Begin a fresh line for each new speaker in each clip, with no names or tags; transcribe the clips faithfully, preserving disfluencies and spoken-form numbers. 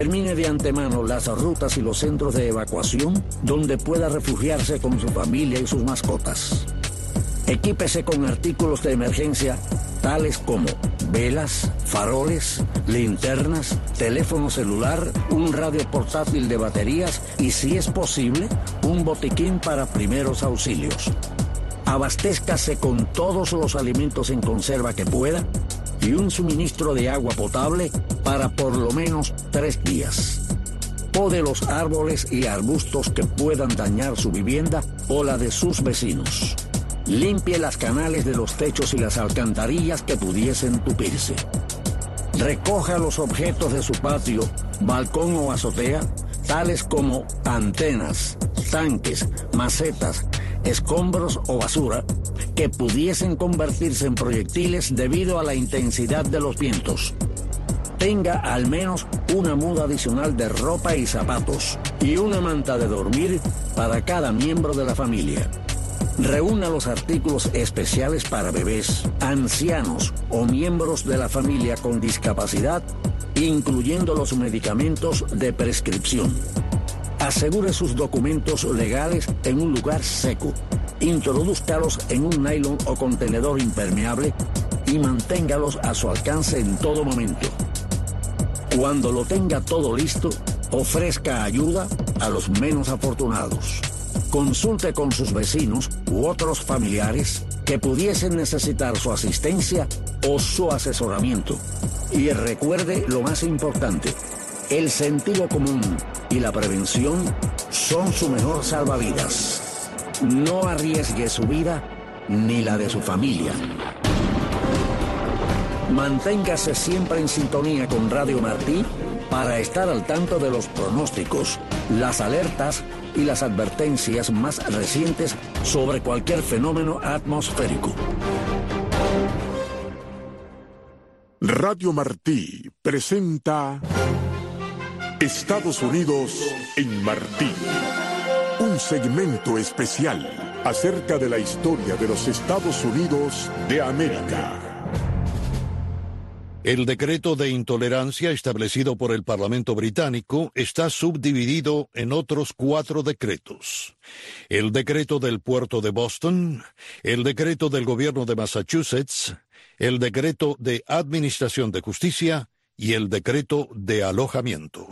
Determine de antemano las rutas y los centros de evacuación donde pueda refugiarse con su familia y sus mascotas. Equípese con artículos de emergencia tales como velas, faroles, linternas, teléfono celular, un radio portátil de baterías y, si es posible, un botiquín para primeros auxilios. Abastézcase con todos los alimentos en conserva que pueda y un suministro de agua potable para por lo menos tres días. Pode los árboles y arbustos que puedan dañar su vivienda o la de sus vecinos. Limpie las canales de los techos y las alcantarillas que pudiesen tupirse. Recoja los objetos de su patio, balcón o azotea, tales como antenas, tanques, macetas, escombros o basura, que pudiesen convertirse en proyectiles debido a la intensidad de los vientos. Tenga al menos una muda adicional de ropa y zapatos y una manta de dormir para cada miembro de la familia. Reúna los artículos especiales para bebés, ancianos o miembros de la familia con discapacidad, incluyendo los medicamentos de prescripción. Asegure sus documentos legales en un lugar seco. Introdúzcalos en un nylon o contenedor impermeable y manténgalos a su alcance en todo momento. Cuando lo tenga todo listo, ofrezca ayuda a los menos afortunados. Consulte con sus vecinos u otros familiares que pudiesen necesitar su asistencia o su asesoramiento. Y recuerde lo más importante: el sentido común y la prevención son su mejor salvavidas. No arriesgue su vida ni la de su familia. Manténgase siempre en sintonía con Radio Martí para estar al tanto de los pronósticos, las alertas y las advertencias más recientes sobre cualquier fenómeno atmosférico.
Radio Martí presenta Estados Unidos en Martí, un segmento especial acerca de la historia de los Estados Unidos de América.
El decreto de intolerancia establecido por el Parlamento británico está subdividido en otros cuatro decretos. El decreto del puerto de Boston, el decreto del gobierno de Massachusetts, el decreto de administración de justicia y el decreto de alojamiento.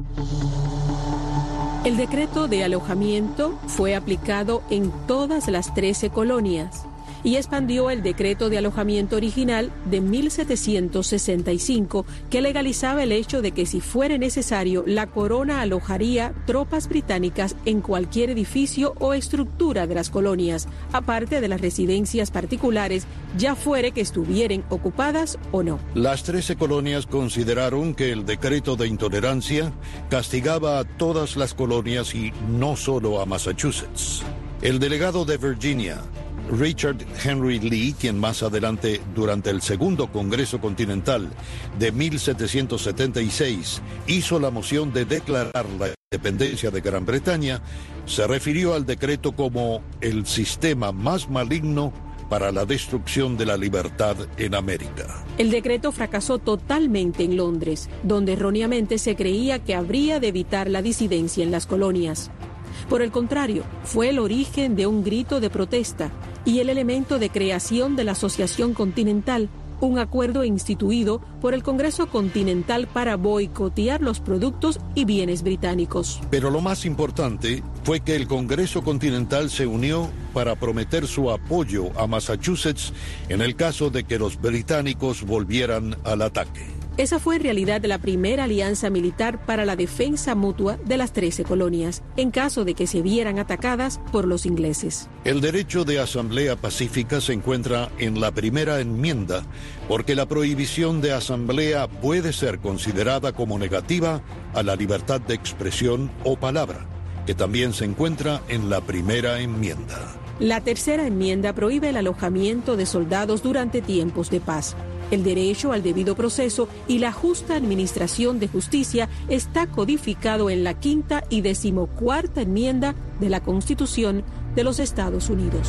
El decreto de alojamiento fue aplicado en todas las trece colonias y expandió el decreto de alojamiento original de mil setecientos sesenta y cinco, que legalizaba el hecho de que, si fuera necesario, la corona alojaría tropas británicas en cualquier edificio o estructura de las colonias, aparte de las residencias particulares, ya fuere que estuvieran ocupadas o no.
Las trece colonias consideraron que el decreto de intolerancia castigaba a todas las colonias y no solo a Massachusetts. El delegado de Virginia, Richard Henry Lee, quien más adelante, durante el Segundo Congreso Continental de mil setecientos setenta y seis, hizo la moción de declarar la independencia de Gran Bretaña, se refirió al decreto como el sistema más maligno para la destrucción de la libertad en América.
El decreto fracasó totalmente en Londres, donde erróneamente se creía que habría de evitar la disidencia en las colonias. Por el contrario, fue el origen de un grito de protesta y el elemento de creación de la Asociación Continental, un acuerdo instituido por el Congreso Continental para boicotear los productos y bienes británicos.
Pero lo más importante fue que el Congreso Continental se unió para prometer su apoyo a Massachusetts en el caso de que los británicos volvieran al ataque.
Esa fue en realidad la primera alianza militar para la defensa mutua de las trece colonias, en caso de que se vieran atacadas por los ingleses.
El derecho de asamblea pacífica se encuentra en la primera enmienda, porque la prohibición de asamblea puede ser considerada como negativa a la libertad de expresión o palabra, que también se encuentra en la primera enmienda.
La tercera enmienda prohíbe el alojamiento de soldados durante tiempos de paz. El derecho al debido proceso y la justa administración de justicia está codificado en la quinta y decimocuarta enmienda de la Constitución de los Estados Unidos.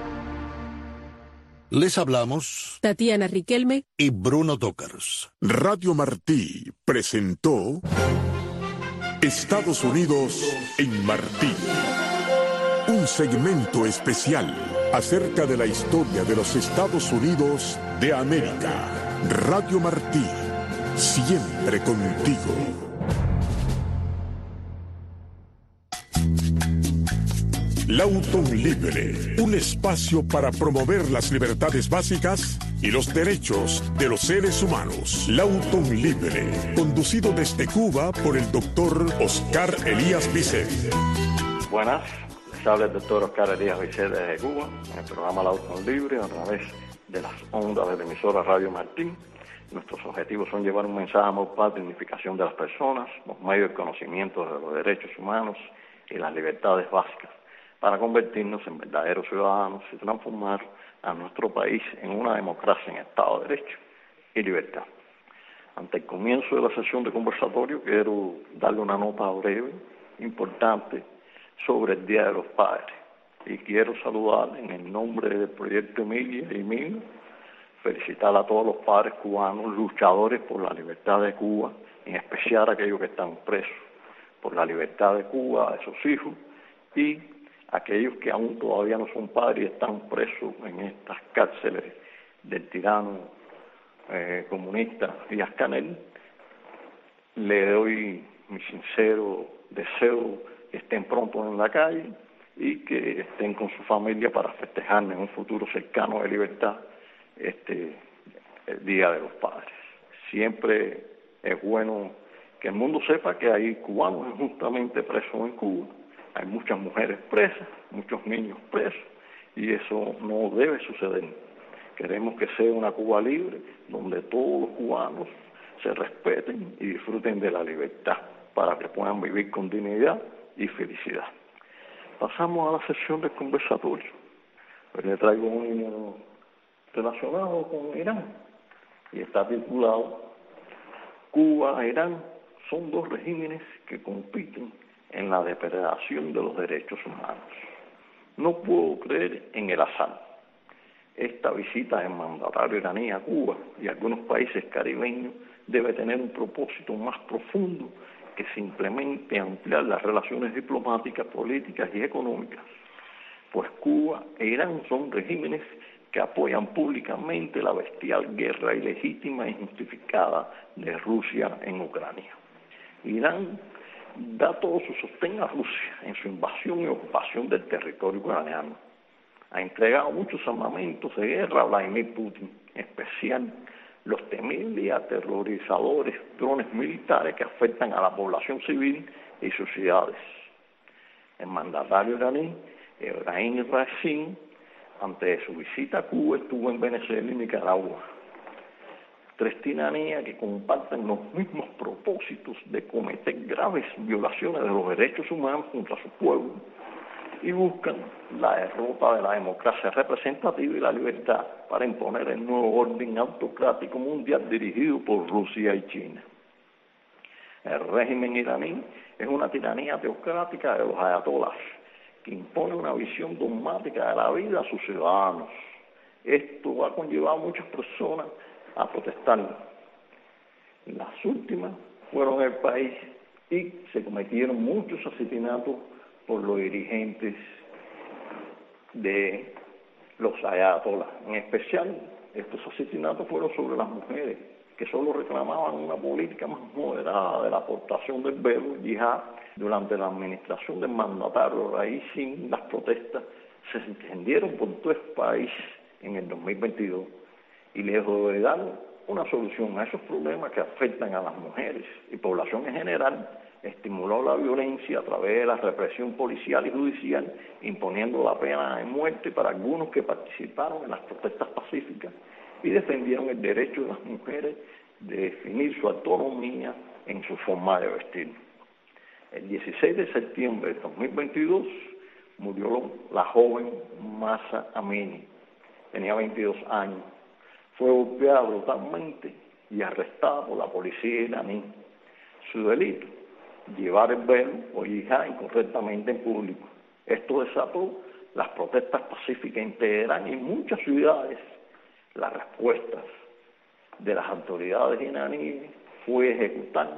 Les hablamos
Tatiana Riquelme
y Bruno Tócaros.
Radio Martí presentó Estados Unidos en Martí. Un segmento especial acerca de la historia de los Estados Unidos de América. Radio Martí, siempre contigo. Lawton Libre, un espacio para promover las libertades básicas y los derechos de los seres humanos. Lawton Libre, conducido desde Cuba por el doctor Oscar Elías Bisset.
Buenas, les habla el doctor Oscar Elías Bisset desde Cuba, en el programa Lawton Libre, a través de las ondas de la emisora Radio Martín. Nuestros objetivos son llevar un mensaje más para la dignificación de las personas, los medios de conocimiento de los derechos humanos y las libertades básicas, para convertirnos en verdaderos ciudadanos y transformar a nuestro país en una democracia en Estado de Derecho y libertad. Ante el comienzo de la sesión de conversatorio, quiero darle una nota breve, importante, sobre el Día de los Padres. Y quiero saludar en el nombre del Proyecto Emilia y mío, felicitar a todos los padres cubanos, luchadores por la libertad de Cuba, en especial a aquellos que están presos, por la libertad de Cuba, de sus hijos, y aquellos que aún todavía no son padres y están presos en estas cárceles del tirano eh, comunista Díaz Canel. Le doy mi sincero deseo que estén pronto en la calle y que estén con su familia para festejar en un futuro cercano de libertad este el Día de los Padres. Siempre es bueno que el mundo sepa que hay cubanos injustamente presos en Cuba. Hay muchas mujeres presas, muchos niños presos, y eso no debe suceder. Queremos que sea una Cuba libre, donde todos los cubanos se respeten y disfruten de la libertad, para que puedan vivir con dignidad y felicidad. Pasamos a la sesión del conversatorio. Hoy le traigo un himno relacionado con Irán, y está titulado Cuba e Irán son dos regímenes que compiten en la depredación de los derechos humanos. No puedo creer en el azar. Esta visita del mandatario iraní a Cuba y a algunos países caribeños debe tener un propósito más profundo que simplemente ampliar las relaciones diplomáticas, políticas y económicas, pues Cuba e Irán son regímenes que apoyan públicamente la bestial guerra ilegítima e injustificada de Rusia en Ucrania. Irán da todo su sostén a Rusia en su invasión y ocupación del territorio ucraniano. Ha entregado muchos armamentos de guerra a Vladimir Putin, en especial los temibles y aterrorizadores drones militares que afectan a la población civil y sus ciudades. El mandatario iraní, Ebrahim Raisi, antes de su visita a Cuba, estuvo en Venezuela y Nicaragua. Tres tiranías que comparten los mismos propósitos de cometer graves violaciones de los derechos humanos contra su pueblo y buscan la derrota de la democracia representativa y la libertad para imponer el nuevo orden autocrático mundial dirigido por Rusia y China. El régimen iraní es una tiranía teocrática de los ayatolás que impone una visión dogmática de la vida a sus ciudadanos. Esto ha conllevado a muchas personas a protestar. Las últimas fueron el país y se cometieron muchos asesinatos por los dirigentes de los ayatolás. En especial, estos asesinatos fueron sobre las mujeres, que solo reclamaban una política más moderada de la aportación del velo y yihad. Durante la administración del mandatario Raisi, las protestas se extendieron por todo el país en el dos mil veintidós. Y lejos de dar una solución a esos problemas que afectan a las mujeres y población en general, estimuló la violencia a través de la represión policial y judicial, imponiendo la pena de muerte para algunos que participaron en las protestas pacíficas y defendieron el derecho de las mujeres de definir su autonomía en su forma de vestir. El dieciséis de septiembre de dos mil veintidós murió la joven Mahsa Amini, tenía veintidós años. Fue golpeada brutalmente y arrestada por la policía iraní. Su delito, llevar el velo o yihad incorrectamente en público. Esto desató las protestas pacíficas en Teherán y en muchas ciudades. Las respuestas de las autoridades iraníes fue ejecutar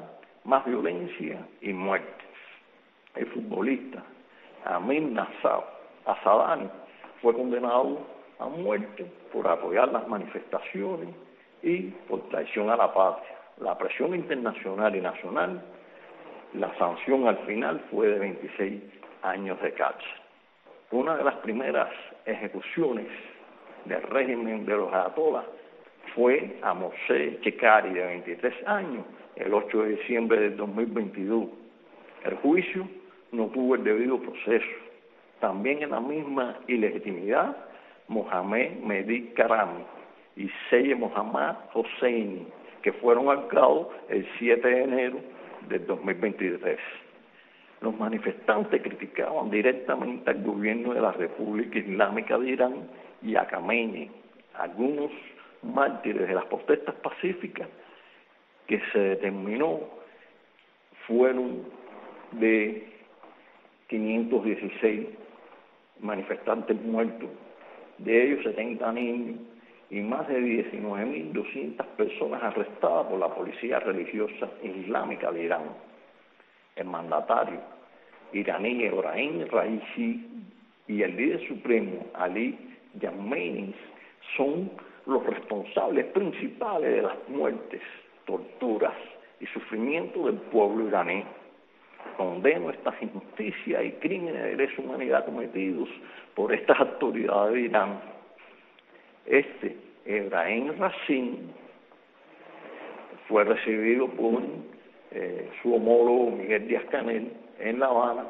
más violencia y muertes. El futbolista Amir Nasser Asadani fue condenado a muerte por apoyar las manifestaciones y por traición a la patria. La presión internacional y nacional, la sanción al final fue de veintiséis años de cárcel. Una de las primeras ejecuciones del régimen de los ayatolás fue a Moshe Chekari, de veintitrés años, el ocho de diciembre del dos mil veintidós. El juicio no tuvo el debido proceso. También en la misma ilegitimidad, Mohamed Mehdi Karami y Seyed Mohammad Hosseini, que fueron ahorcados el siete de enero del dos mil veintitrés. Los manifestantes criticaban directamente al gobierno de la República Islámica de Irán y a Khamenei. Algunos mártires de las protestas pacíficas que se determinó fueron de quinientos dieciséis manifestantes muertos, de ellos setenta niños y más de diecinueve mil doscientas personas arrestadas por la policía religiosa islámica de Irán. El mandatario iraní Ebrahim Raisi y el líder supremo Ali Khamenei son los responsables principales de las muertes, torturas y sufrimiento del pueblo iraní. Condeno estas injusticias y crímenes de lesa humanidad cometidos por estas autoridades de Irán. Este Ebrahim Raisi fue recibido por eh, su homólogo Miguel Díaz-Canel en La Habana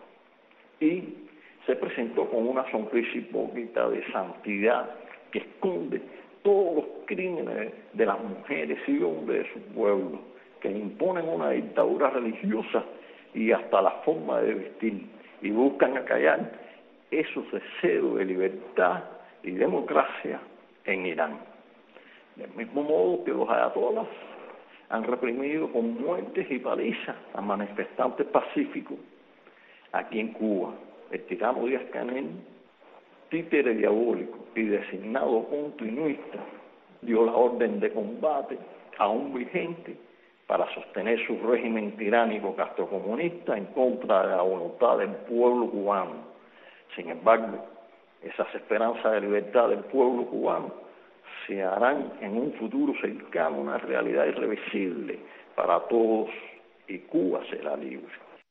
y se presentó con una sonrisa hipócrita de santidad que esconde todos los crímenes de las mujeres y hombres de su pueblo, que imponen una dictadura religiosa y hasta la forma de vestir, y buscan acallar esos deseos de libertad y democracia en Irán. Del mismo modo que los ayatolás han reprimido con muertes y palizas a manifestantes pacíficos aquí en Cuba. El tirano Díaz-Canel, títere diabólico y designado continuista, dio la orden de combate aún vigente para sostener su régimen tiránico castrocomunista en contra de la voluntad del pueblo cubano. Sin embargo, esas esperanzas de libertad del pueblo cubano se harán en un futuro cercano una realidad irreversible para todos y Cuba será libre.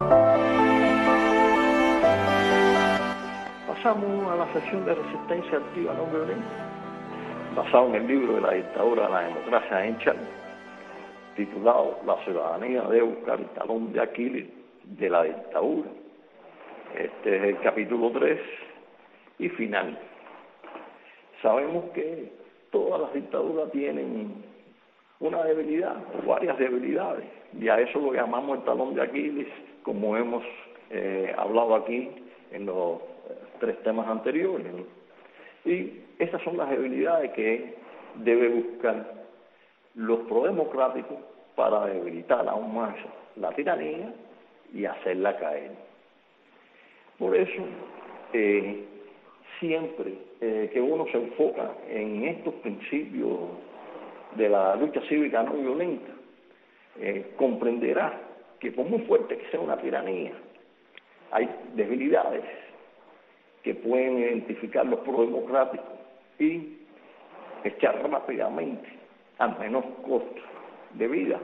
Pasamos a la sección de resistencia activa no violenta, basado en el libro de la dictadura de la democracia en Chile, titulado La ciudadanía debe buscar el talón de Aquiles de la dictadura. Este es el capítulo tres y final. Sabemos que todas las dictaduras tienen una debilidad o varias debilidades, y a eso lo llamamos el talón de Aquiles, como hemos eh, hablado aquí en los tres temas anteriores. Y esas son las debilidades que debe buscar los prodemocráticos para debilitar aún más la tiranía y hacerla caer. Por eso, eh, siempre eh, que uno se enfoca en estos principios de la lucha cívica no violenta, eh, comprenderá que por muy fuerte que sea una tiranía, hay debilidades que pueden identificar los prodemocráticos y echar rápidamente al menor costo de vida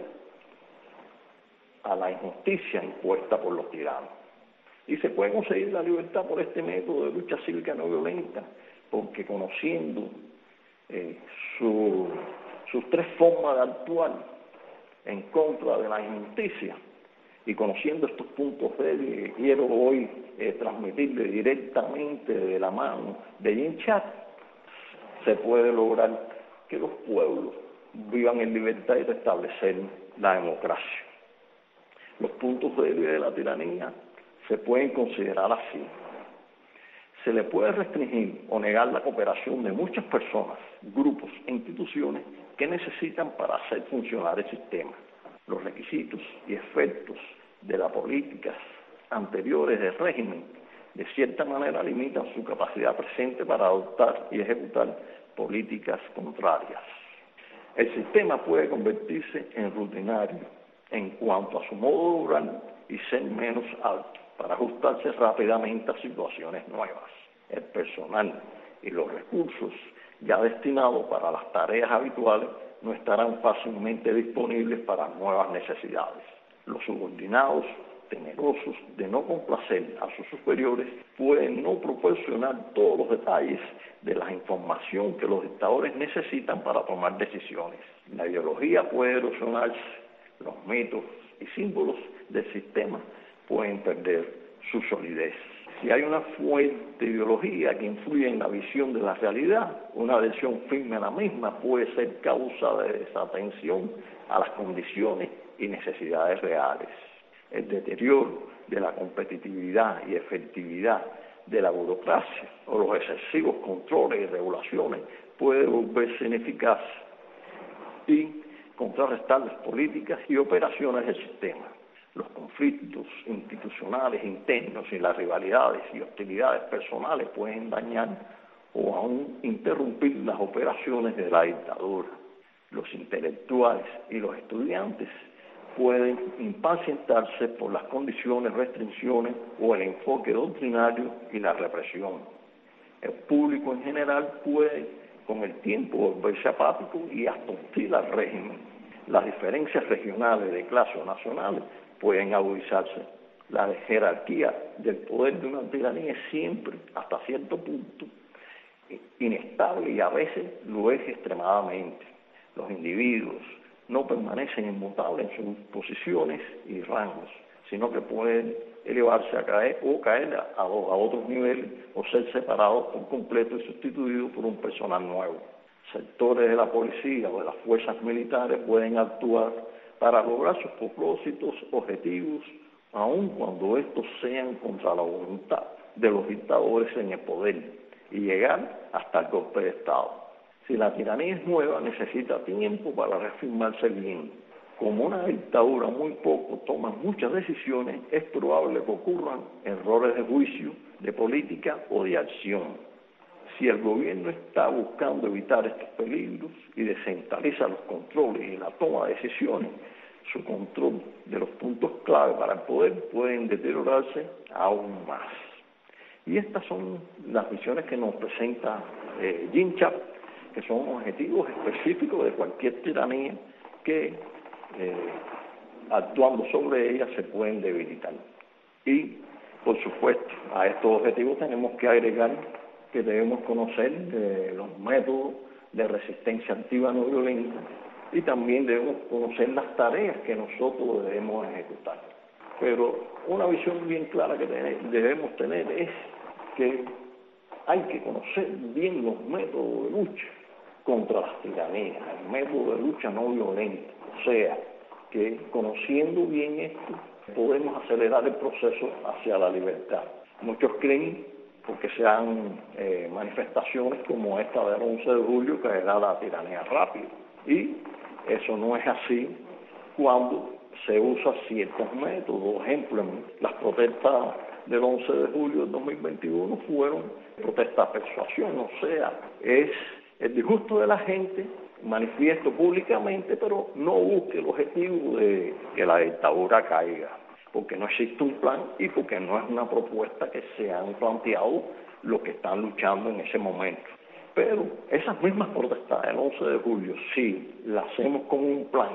a la injusticia impuesta por los tiranos. Y se puede conseguir la libertad por este método de lucha cívica no violenta, porque conociendo eh, su, sus tres formas de actuar en contra de la injusticia y conociendo estos puntos débiles, quiero hoy eh, transmitirle directamente de la mano de Jim Chat, se puede lograr que los pueblos vivan en libertad y restablecer la democracia. Los puntos débiles de la tiranía se pueden considerar así. Se le puede restringir o negar la cooperación de muchas personas, grupos e instituciones que necesitan para hacer funcionar el sistema. Los requisitos y efectos de las políticas anteriores del régimen de cierta manera limitan su capacidad presente para adoptar y ejecutar políticas contrarias. El sistema puede convertirse en rutinario en cuanto a su modo de obrar y ser menos alto para ajustarse rápidamente a situaciones nuevas. El personal y los recursos ya destinados para las tareas habituales no estarán fácilmente disponibles para nuevas necesidades. Los subordinados, temerosos de no complacer a sus superiores, pueden no proporcionar todos los detalles de la información que los dictadores necesitan para tomar decisiones. La ideología puede erosionarse, los mitos y símbolos del sistema pueden perder su solidez. Si hay una fuerte ideología que influye en la visión de la realidad, una adhesión firme a la misma puede ser causa de desatención a las condiciones y necesidades reales. El deterioro de la competitividad y efectividad de la burocracia o los excesivos controles y regulaciones puede volverse ineficaz y contrarrestar las políticas y operaciones del sistema. Los conflictos institucionales internos y las rivalidades y hostilidades personales pueden dañar o aún interrumpir las operaciones de la dictadura. Los intelectuales y los estudiantes pueden impacientarse por las condiciones, restricciones o el enfoque doctrinario y la represión. El público en general puede, con el tiempo, volverse apático y hasta hostil al régimen. Las diferencias regionales de clase o nacionales pueden agudizarse. La jerarquía del poder de una tiranía es siempre, hasta cierto punto, inestable y a veces lo es extremadamente. Los individuos no permanecen inmutables en sus posiciones y rangos, sino que pueden elevarse a caer o caer a, a, a otros niveles o ser separados por completo y sustituidos por un personal nuevo. Sectores de la policía o de las fuerzas militares pueden actuar para lograr sus propósitos objetivos, aun cuando estos sean contra la voluntad de los dictadores en el poder, y llegar hasta el golpe de Estado. Si la tiranía es nueva, necesita tiempo para reafirmarse bien. Como una dictadura muy poco toma muchas decisiones, es probable que ocurran errores de juicio, de política o de acción. Si el gobierno está buscando evitar estos peligros y descentraliza los controles y la toma de decisiones, su control de los puntos clave para el poder pueden deteriorarse aún más. Y estas son las visiones que nos presenta eh, Jim Chap, que son objetivos específicos de cualquier tiranía que, eh, actuando sobre ella, se pueden debilitar. Y, por supuesto, a estos objetivos tenemos que agregar que debemos conocer de los métodos de resistencia activa no violenta y también debemos conocer las tareas que nosotros debemos ejecutar. Pero una visión bien clara que debemos tener es que hay que conocer bien los métodos de lucha contra las tiranías, el método de lucha no violenta, o sea, que conociendo bien esto podemos acelerar el proceso hacia la libertad. Muchos creen, porque se dan eh, manifestaciones como esta del once de julio, que era la tiranía rápida, y eso no es así cuando se usa ciertos métodos. Por ejemplo, las protestas del once de julio del dos mil veintiuno fueron protestas de persuasión, o sea, es el disgusto de la gente, manifiesto públicamente, pero no busque el objetivo de que la dictadura caiga, porque no existe un plan y porque no es una propuesta que se han planteado los que están luchando en ese momento. Pero esas mismas protestas del once de julio, si las hacemos con un plan,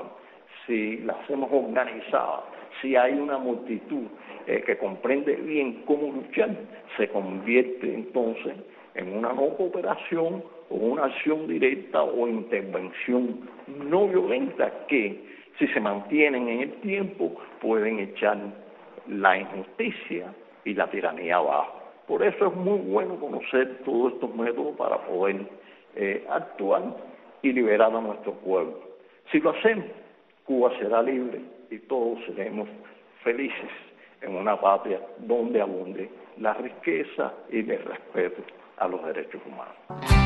si las hacemos organizadas, si hay una multitud eh, que comprende bien cómo luchar, se convierte entonces en una no cooperación o una acción directa o intervención no violenta que, si se mantienen en el tiempo, pueden echar la injusticia y la tiranía abajo. Por eso es muy bueno conocer todos estos métodos para poder eh, actuar y liberar a nuestro pueblo. Si lo hacemos, Cuba será libre y todos seremos felices en una patria donde abunde la riqueza y el respeto a los derechos humanos.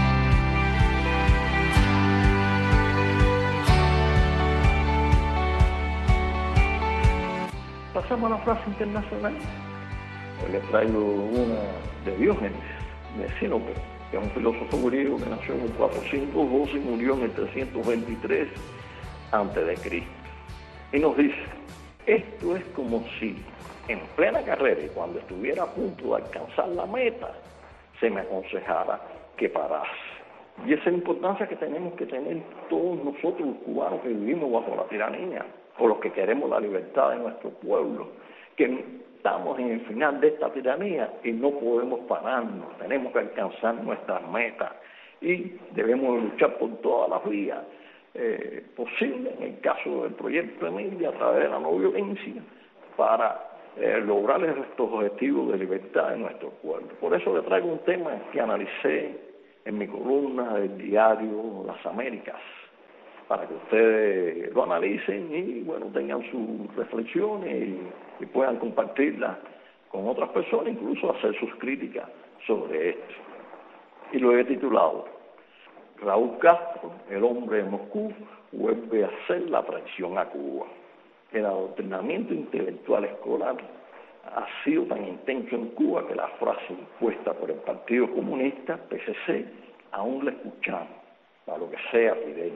Pasamos a la frase internacional. Hoy les traigo una de Diógenes, de Sinope, que es un filósofo griego que nació en el cuatrocientos doce y murió en el trescientos veintitrés antes de Cristo. Y nos dice: Esto es como si en plena carrera y cuando estuviera a punto de alcanzar la meta, se me aconsejara que parase. Y esa es la importancia que tenemos que tener todos nosotros los cubanos que vivimos bajo la tiranía, o los que queremos la libertad de nuestro pueblo, que estamos en el final de esta tiranía y no podemos pararnos, tenemos que alcanzar nuestras metas y debemos luchar por todas las vías eh, posibles, en el caso del proyecto Emilia, a través de la no violencia, para eh, lograr estos objetivos de libertad de nuestro pueblo. Por eso le traigo un tema que analicé en mi columna del diario Las Américas, para que ustedes lo analicen y bueno tengan sus reflexiones y, y puedan compartirlas con otras personas, incluso hacer sus críticas sobre esto. Y lo he titulado Raúl Castro, el hombre de Moscú, vuelve a hacer la traición a Cuba. El adoctrinamiento intelectual escolar ha sido tan intenso en Cuba que la frase impuesta por el Partido Comunista, P C C, aún la escuchamos, para lo que sea Fidel.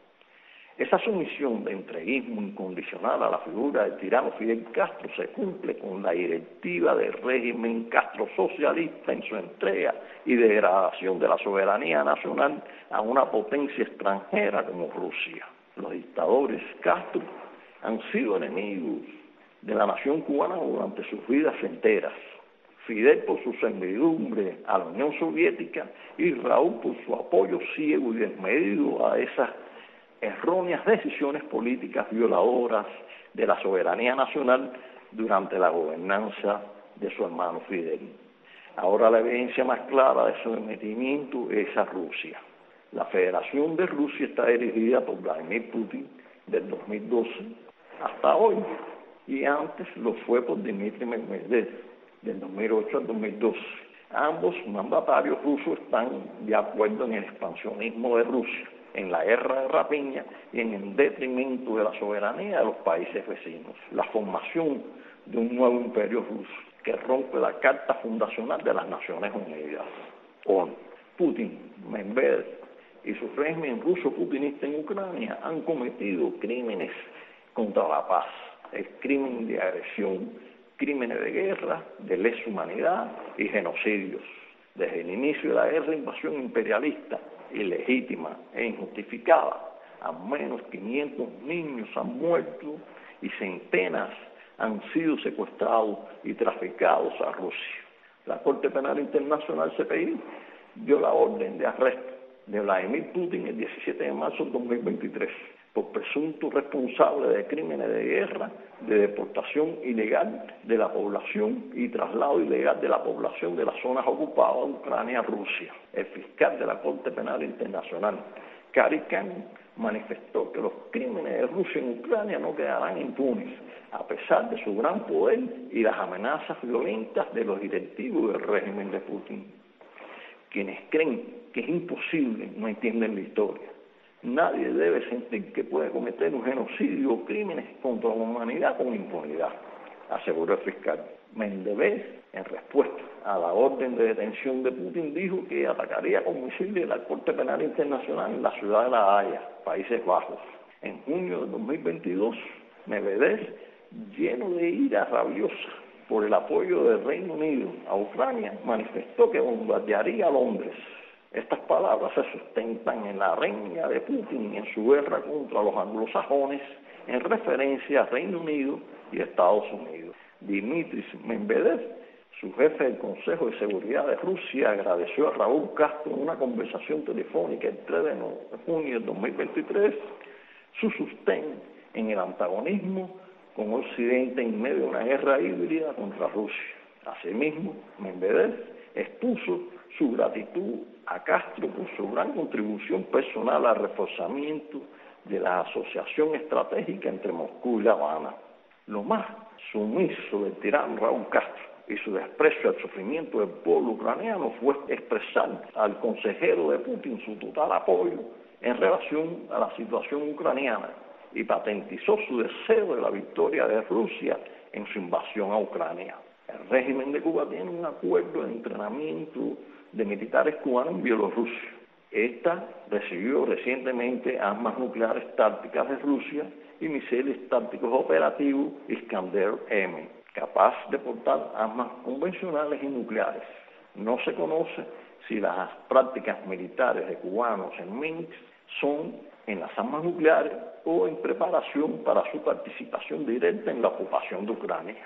Esa sumisión de entreguismo incondicional a la figura del tirano Fidel Castro se cumple con la directiva del régimen castrosocialista en su entrega y degradación de la soberanía nacional a una potencia extranjera como Rusia. Los dictadores Castro han sido enemigos de la nación cubana durante sus vidas enteras. Fidel por su servidumbre a la Unión Soviética y Raúl por su apoyo ciego y desmedido a esas erróneas decisiones políticas violadoras de la soberanía nacional durante la gobernanza de su hermano Fidel. Ahora la evidencia más clara de su sometimiento es a Rusia. La Federación de Rusia está dirigida por Vladimir Putin del dos mil doce hasta hoy, y antes lo fue por Dmitry Medvedev del dos mil ocho al dos mil doce. Ambos mandatarios rusos están de acuerdo en el expansionismo de Rusia, en la guerra de rapiña y en el detrimento de la soberanía de los países vecinos. La formación de un nuevo imperio ruso que rompe la Carta Fundacional de las Naciones Unidas. ONU. Putin, Medvedev y su régimen ruso putinista en Ucrania han cometido crímenes contra la paz, el crimen de agresión, crímenes de guerra, de lesa humanidad y genocidios. Desde el inicio de la guerra de invasión imperialista, ilegítima e injustificada, al menos quinientos niños han muerto y centenas han sido secuestrados y traficados a Rusia. La Corte Penal Internacional, C P I, dio la orden de arresto de Vladimir Putin el diecisiete de marzo de dos mil veintitrés por presunto responsable de crímenes de guerra, de deportación ilegal de la población y traslado ilegal de la población de las zonas ocupadas de Ucrania a Rusia. El fiscal de la Corte Penal Internacional, Kari Khan, manifestó que los crímenes de Rusia en Ucrania no quedarán impunes, a pesar de su gran poder y las amenazas violentas de los directivos del régimen de Putin. Quienes creen que es imposible no entienden la historia. Nadie debe sentir que puede cometer un genocidio o crímenes contra la humanidad con impunidad, aseguró el fiscal. Medvedev, en respuesta a la orden de detención de Putin, dijo que atacaría con misiles la Corte Penal Internacional en la ciudad de La Haya, Países Bajos. En junio de dos mil veintidós, Medvedev, lleno de ira rabiosa por el apoyo del Reino Unido a Ucrania, manifestó que bombardearía a Londres. Estas palabras se sustentan en la reña de Putin en su guerra contra los anglosajones, en referencia al Reino Unido y Estados Unidos. Dmitry Medvedev, su jefe del Consejo de Seguridad de Rusia, agradeció a Raúl Castro en una conversación telefónica el tres de junio de dos mil veintitrés su sostén en el antagonismo con Occidente en medio de una guerra híbrida contra Rusia. Asimismo, Medvedev expuso su gratitud a Castro por su gran contribución personal al reforzamiento de la asociación estratégica entre Moscú y La Habana. Lo más sumiso del tirano Raúl Castro y su desprecio al sufrimiento del pueblo ucraniano fue expresar al consejero de Putin su total apoyo en relación a la situación ucraniana y patentizó su deseo de la victoria de Rusia en su invasión a Ucrania. El régimen de Cuba tiene un acuerdo de entrenamiento de militares cubanos en Bielorrusia. Esta recibió recientemente armas nucleares tácticas de Rusia y misiles tácticos operativos Iskander-M, capaz de portar armas convencionales y nucleares. No se conoce si las prácticas militares de cubanos en Minsk son en las armas nucleares o en preparación para su participación directa en la ocupación de Ucrania.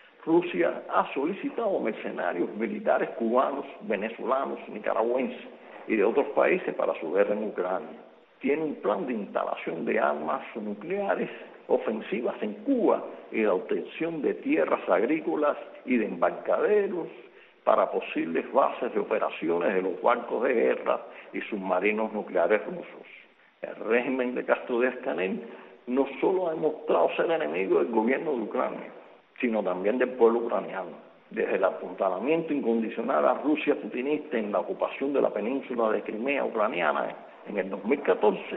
Rusia ha solicitado mercenarios militares cubanos, venezolanos, nicaragüenses y de otros países para su guerra en Ucrania. Tiene un plan de instalación de armas nucleares ofensivas en Cuba y de obtención de tierras agrícolas y de embarcaderos para posibles bases de operaciones de los barcos de guerra y submarinos nucleares rusos. El régimen de Castro Díaz-Canel no solo ha demostrado ser enemigo del gobierno de Ucrania, sino también del pueblo ucraniano. Desde el apuntalamiento incondicional a Rusia putinista en la ocupación de la península de Crimea ucraniana en el dos mil catorce,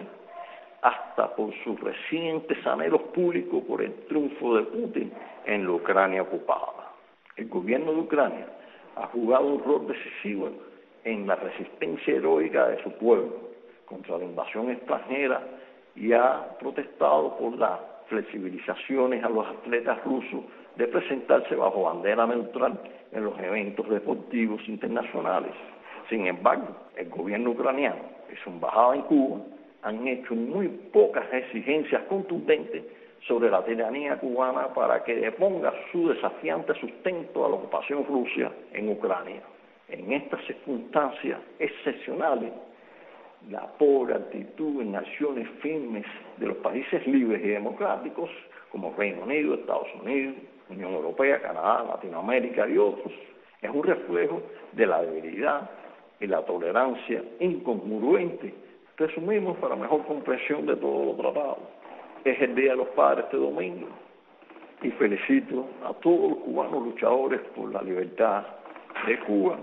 hasta por sus recientes anhelos públicos por el triunfo de Putin en la Ucrania ocupada. El gobierno de Ucrania ha jugado un rol decisivo en la resistencia heroica de su pueblo contra la invasión extranjera y ha protestado por las flexibilizaciones a los atletas rusos de presentarse bajo bandera neutral en los eventos deportivos internacionales. Sin embargo, el gobierno ucraniano y su embajada en Cuba han hecho muy pocas exigencias contundentes sobre la tiranía cubana para que deponga su desafiante sustento a la ocupación rusa en Ucrania. En estas circunstancias excepcionales, la pobre actitud en acciones firmes de los países libres y democráticos como Reino Unido, Estados Unidos, Unión Europea, Canadá, Latinoamérica y otros, es un reflejo de la debilidad y la tolerancia incongruente que asumimos para mejor comprensión de todo lo tratado. Es el Día de los Padres este domingo y felicito a todos los cubanos luchadores por la libertad de Cuba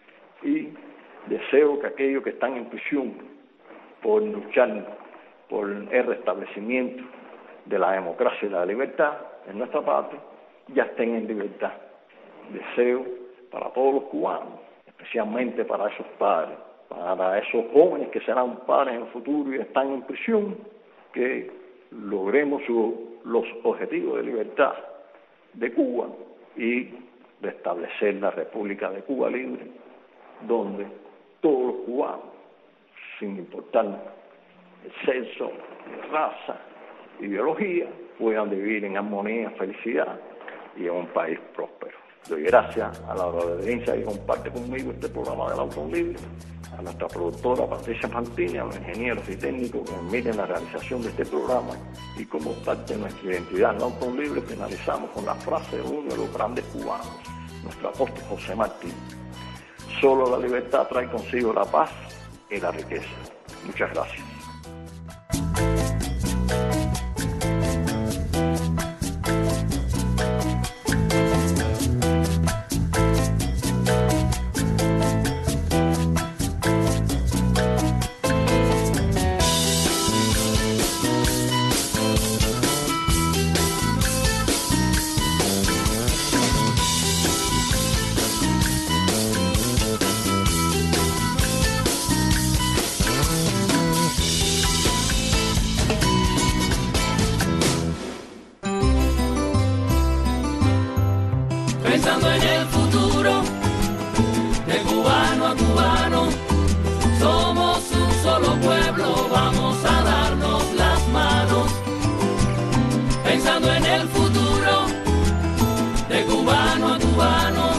y deseo que aquellos que están en prisión por luchar por el restablecimiento de la democracia y la libertad en nuestra patria ya estén en libertad. Deseo para todos los cubanos, especialmente para esos padres, para esos jóvenes que serán padres en el futuro y están en prisión, que logremos su, los objetivos de libertad de Cuba y restablecer la República de Cuba libre, donde todos los cubanos, sin importar el sexo, raza, ideología, puedan vivir en armonía, felicidad y en un país próspero. Doy gracias a la audiencia que comparte conmigo este programa del Auto Libre, a nuestra productora Patricia Fantini, a los ingenieros y técnicos que me miren la realización de este programa, y como parte de nuestra identidad en el Auto Libre finalizamos con la frase de uno de los grandes cubanos, nuestro apóstol José Martí: solo la libertad trae consigo la paz y la riqueza. Muchas gracias.
Pensando en el futuro, de cubano a cubano, somos un solo pueblo, vamos a darnos las manos. Pensando en el futuro, de cubano a cubano,